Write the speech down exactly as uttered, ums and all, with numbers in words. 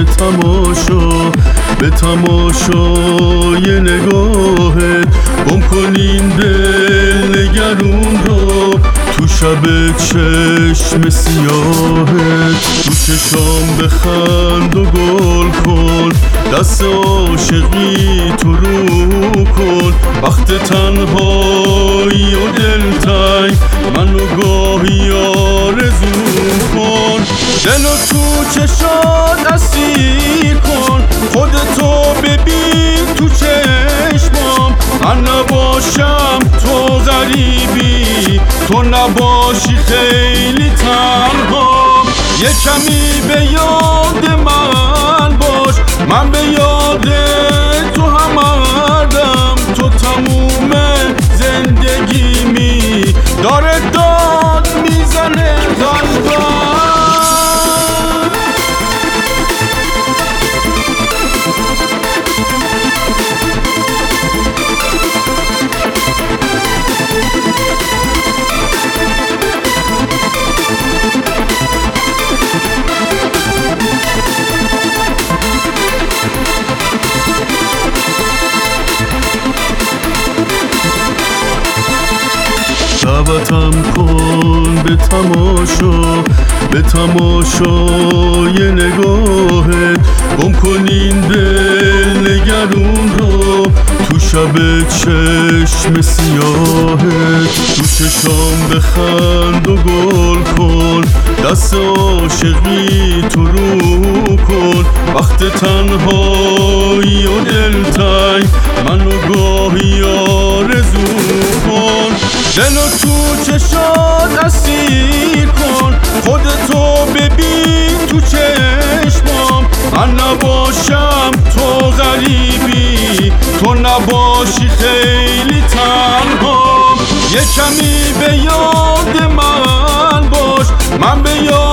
به تماشا، به تماشای نگاهت گم کنین دل نگرون رو تو شب چشم سیاهت. تو چشام بخند و گل کن، دست عاشقی تو رو کن. وقت تنهایی و دلتنگ منو گاهی آرزو کن. دلو تو چشات اسیر کن، خودتو ببین تو چشمام. من نباشم تو غریبی، تو نباشی خیلی تنها. یه کمی به یاد من باش، من به یاد تو همردم. تو تموم زندگیمی، داره داد میزنه قلبم. دعوتم کن به تماشا، به تماشای نگاهت گم کنین دل نگرون رو تو شب چشم سیاهت. تو چشام بخند و گل کن، دست عاشقی تو رو کن. وقت تنهایی و دلتنگ منو گاهی آرزو کن. دلو تو چشات اسیر کن، خودتو ببین تو چشمام. من نباشم تو غریبی، تو نباشی خیلی تنها. یه کمی به یاد من باش، من به یاد